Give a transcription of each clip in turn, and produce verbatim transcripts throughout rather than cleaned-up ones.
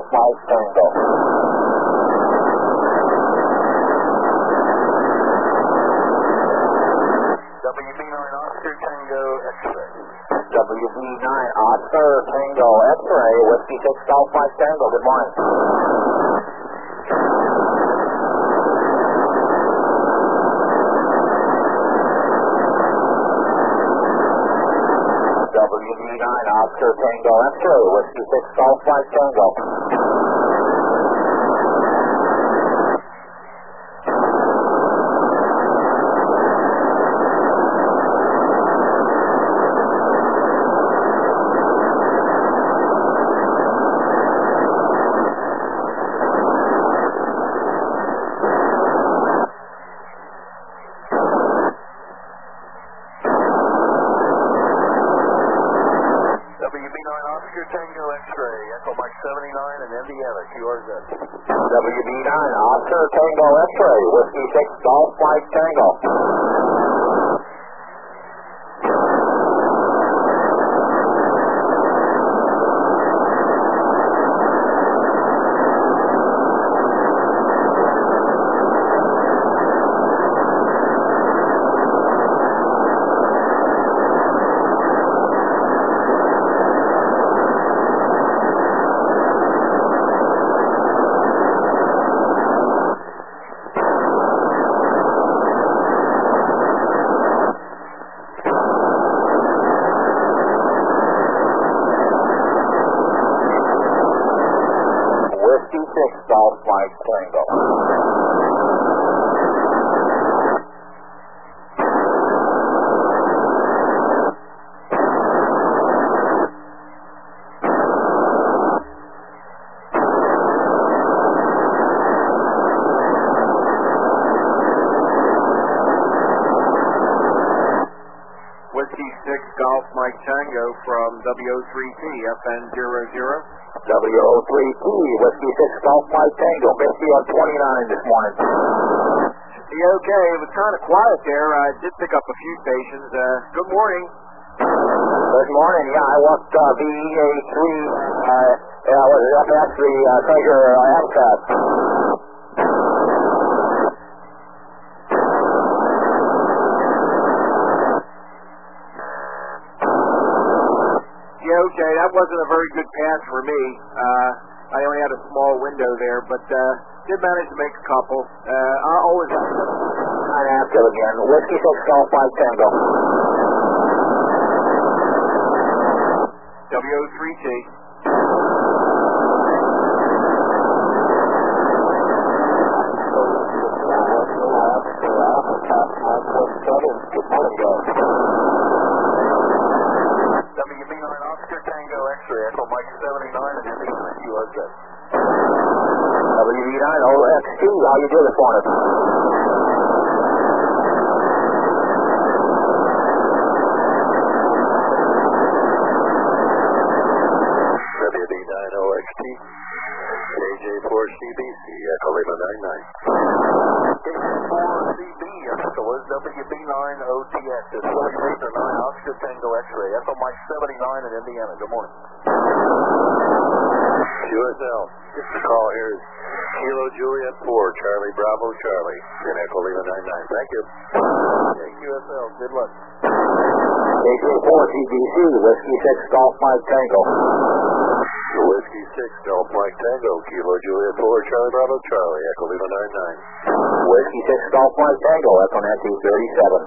Mike Tango. W B nine Oscar Tango X-ray. W B nine Oscar Tango X-ray, Whiskey six Golf Mike Tango. Good morning. W B nine Oscar Tango X-ray, Whiskey six Golf Mike Tango. Tango X-ray, Echo Mike seventy-nine in Indiana, Q R Z. W B nine Oscar Tango X-ray, Whiskey six Golf Mike Tango. Whiskey six Golf Mike Tango. Whiskey six Golf Mike Tango from W O three T, F N zero zero. W O three T, Whiskey six Golf Mike Tango. Whiskey on twenty-nine this morning. Yeah, okay. It was kind of quiet there. I did pick up a few stations. Uh, good morning. Good morning. Yeah, I walked uh, V A three, uh, yeah, was it F S three, uh, Treasure uh, Amtrak. Yeah, okay, that wasn't a very good pass for me. Uh, I only had a small window there, but uh, did manage to make a couple. Uh, I always... I'd ask it again. Whiskey six Golf Mike Tango. W O three T. W B nine Oscar Tango X-ray, Echo Mike seventy-nine and Indiana, Q R Z. W B nine O X T, how you do this morning? W B nine O X T, K J four C B C, Echo Lima ninety-nine. K J four C B, Echo was W B nine O T X, it's W B nine Oscar Tango X-ray, Echo Mike seventy-nine in Indiana, good morning. Q S L, just a call here is Kilo Juliet four, Charlie Bravo Charlie, in Echo Lima ninety-nine, thank you. Yeah, Q S L, good luck. K J four C B C, Whiskey six Golf Mike Tango. Whiskey six Golf Mike Tango, Kilo Juliet four, Charlie Bravo Charlie, Echo Lima ninety-nine. Whiskey six Golf Mike Tango, Echo Nancy thirty-seven.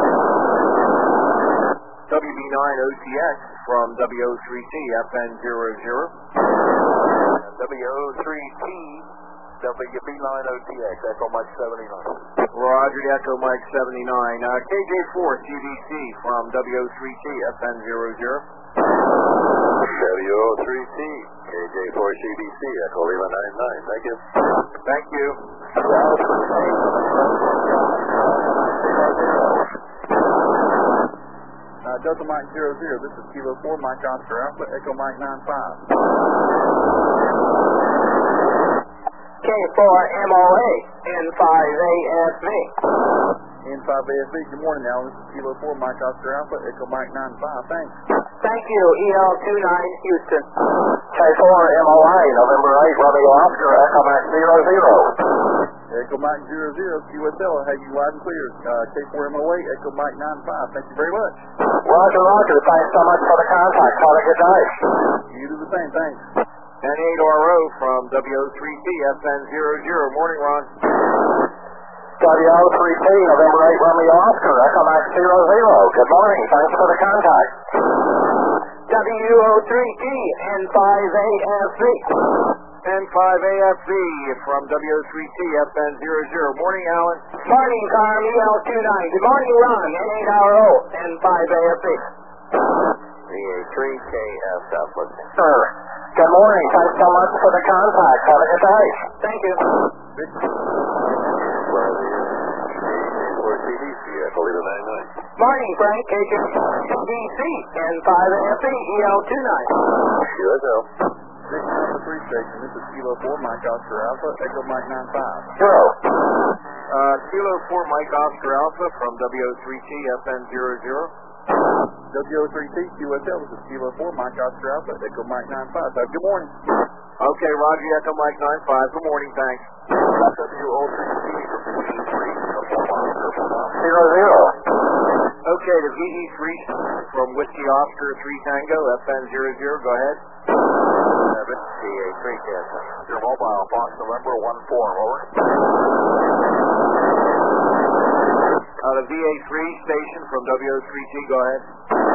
W B nine O T X from W O three T, F N zero zero. W O three T, W B nine O T X, Echo Mike seventy-nine. Roger, Echo Mike seventy-nine. Uh, K J four C B C from W O three T, F N zero zero. W O three T, K J four C B C, Echo Lima ninety-nine. Thank you. Thank you. Uh, Delta Mike zero zero, this is Kilo four, Mike Oscar Alpha, Echo Mike nine five. K four M O A, N five A S B. N five A S B, good morning, Al. This is Kilo four, Mike Oscar Alpha, Echo Mike nine five. Thanks. Thank you. E L two nine Houston. K four M O A, November eighth, Romeo Oscar, Echo Max zero zero. Echo Mike zero zero, Q S L, I have you loud and clear. Uh, K four M O A, Echo Mike nine five. Thank you very much. Roger, Roger. Thanks so much for the contact. Have a good day. You do the same. Thanks. ninety-eight R O from W O three T F N zero zero. Morning, Ron. W O three T, November eighth, Romeo Oscar, Echo Max zero zero. Good morning. Thanks for the contact. W O three T, N five A F V. N five A F V from W O three T F N zero zero. Morning, Alan. Morning, Carm, E L two nine. Good morning, Ron, N eight R O, N five A F V. V A three K F F, listening. Sir, good morning. Thanks so much for the contact. Have a good day. Thank you. Morning, Frank, K J B C, N five A F V, E L two nine. Q S L. Six number three station. This is Kilo four, Mike Oscar Alpha, Echo Mike nine five. Zero. Uh, Kilo four, Mike Oscar Alpha from W O three T F N zero zero. W O three T, Q S L, this is Kilo four, Mike Oscar Alpha, Echo Mike nine five. Have a good morning. Okay, Roger, Echo Mike nine five. Good morning, thanks. W O three T from V E three. Zero, zero. Okay, the V E three from Whiskey Oscar three Tango, F N zero zero. Go ahead. V A three K S. Your mobile, Fox November one four, over. Uh, the V A three station from W O three T, go ahead.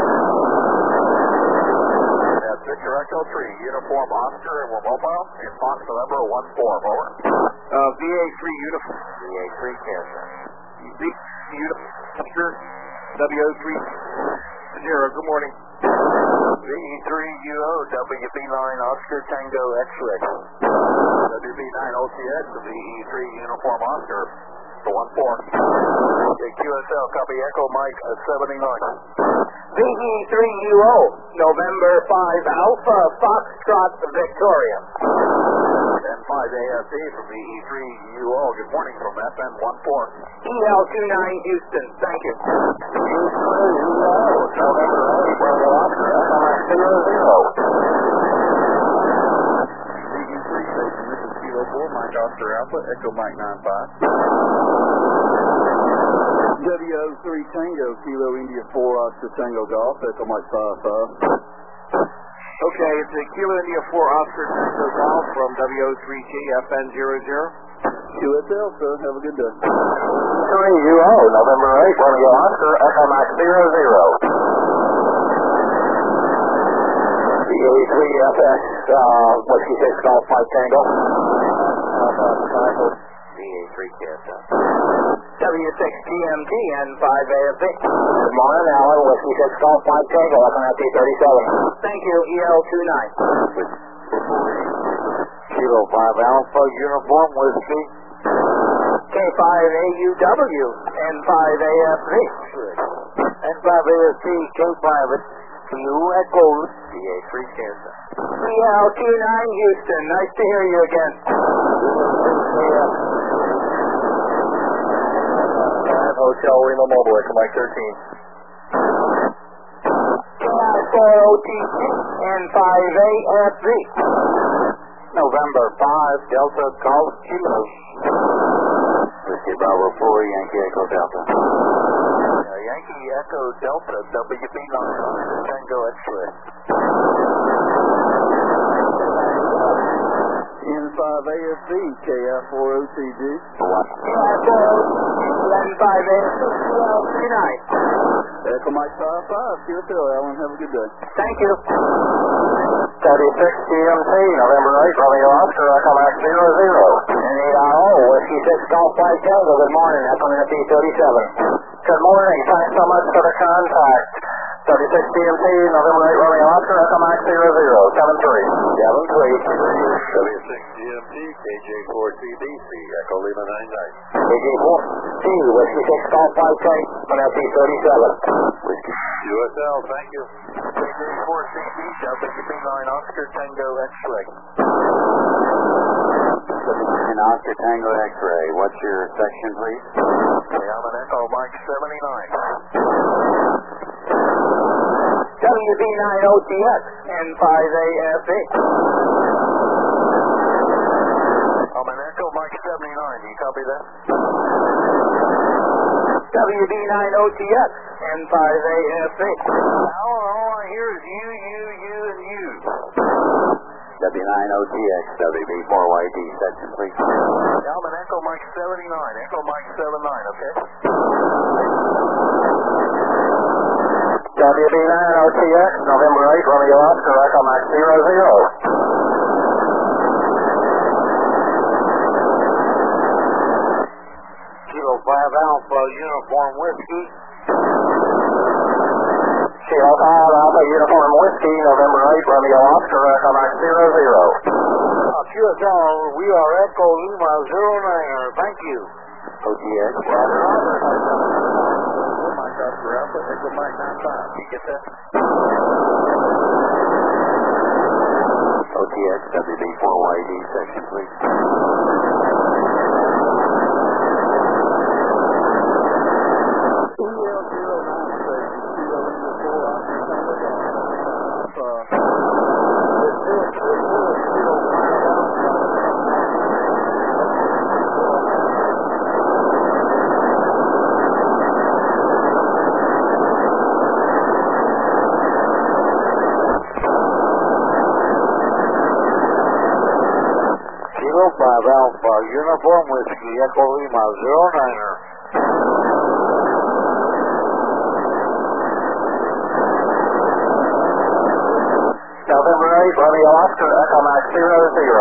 That's Victor Echo three, Uniform Oscar, and we're mobile. In Fox November one four, over. Uh, V A three Uniform. V A three K S. V Uniform Oscar, W O three zero, good morning. V E three U O, W B nine Oscar Tango X-Ray. W B nine O T X, V E three Uniform Oscar, the one four. Okay, Q S L, copy Echo Mike uh, seventy-nine. V E three U O, November five Alpha, Foxtrot Victoria. N five A F D from V E three U O, good morning from F N one four. E L two nine Houston, thank you. November eight, Bravo Oscar, Echo Mike zero zero. V E three station, this is Kilo four, Mike Oscar Alpha, Echo Mike nine five. W O three Tango, Kilo India four, Oscar Tango Golf, Echo Mike five five. Okay, it's a Kilo India four Oscar Tango Golf from W O three T F N zero zero. Q S L, sir. Have a good day. three U O, November eighth, Romeo Oscar, Echo Max zero zero. V A three F X, uh, Whiskey six Golf Mike Tango. V A three K S L. W six T M T, N five A F V. Good morning, Alan, Whiskey six Golf Mike Tango, Echo Max thirty-seven. Thank you, E L two nine. Kilo five Alpha Uniform Whiskey. K five A U W, N five A F V. N five A F V, K five U Echo. V A three K S L. E L two nine Houston, nice to hear you again. Hotel Lima Mobile, Echo Mike thirteen. four O T C, N five A F V. November five, Delta Golf Kilo. Whiskey Bravo four, Yankee Echo Delta. Uh, Yankee Echo Delta, W B nine, Tango X-Ray. N five A F V, K F four O T G. N five A F V, E L three nine. Echo Mike five five, Q S L, Alan. Have a good day. Thank you. thirty-six T M T, November eighth, Romeo Oscar, Echo Max zero zero. N eight R O, Whiskey six Golf Mike Tango, good morning, Echo Max thirty-seven. Good morning, thanks so much for the contact. thirty-six T M T, November eighth, Romeo Oscar, Echo Max zero zero. seven three. seven three. W six G M T, K J four C B C, Echo Lima nine nine. K J four T, Whiskey six Golf Mike Tango, Echo Max thirty-seven. Whiskey Q S L, thank you. K J four C B C, W B nine Oscar Tango X-Ray. And Oscar Tango X-Ray. What's your section, please? Okay, I'm an Echo Mike seventy-nine. W W B nine O T X, N five A F E. I'm an Echo Mike seventy-nine. Do you copy that? W B nine O T X, N five A F E. All, all I hear is you, you, you, and you. W nine O T X, W B four Y D, section please. Yeah, I'm an Echo Mike seventy-nine. Echo Mike seventy-nine, okay? W B nine O T X, November eighth, Romeo Oscar, Echo Mike zero zero. Kilo five Alpha, Uniform Whiskey. Kilo five Alpha, Uniform Whiskey, November eighth, Romeo Oscar, Echo Mike zero zero. Uh, Q S L, we are Echo Lima zero niner, thank you. O T X. Mike Oscar Alpha, Echo Mike nine five. You get that? O T X, W B four Y D, section please. E L zero nine section, Kilo Lima four Oscar Alpha. Uh, five Alpha, Uniform Whiskey, Echo Lima zero niner. November eighth, Romeo Oscar, Echo Mike zero zero.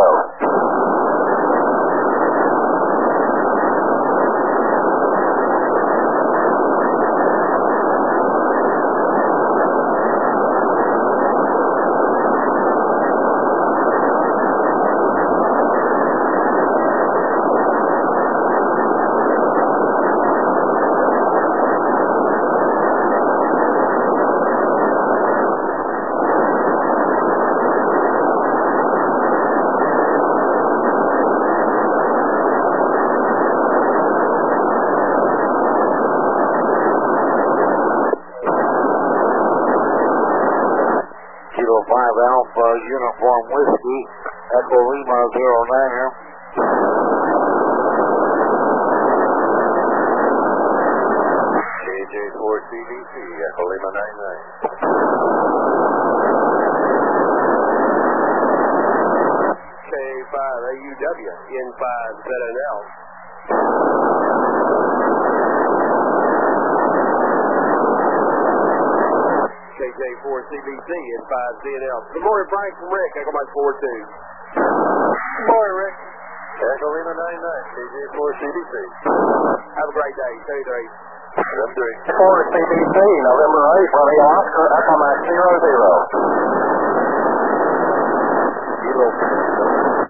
five Alpha, Uniform Whiskey, Echo Lima zero niner. K J four C B C, Echo Lima nine nine. K five A U W, N five Z N L. K J four C B C, N five Z N L. Good morning, Frank from Rick, Echo Mike four two. Good morning, Rick. Echo Lima nine nine, K J four C B C. Have a great day, thirty-three. That's great. four C B C, November eighth, Romeo Oscar, Echo Mike zero zero.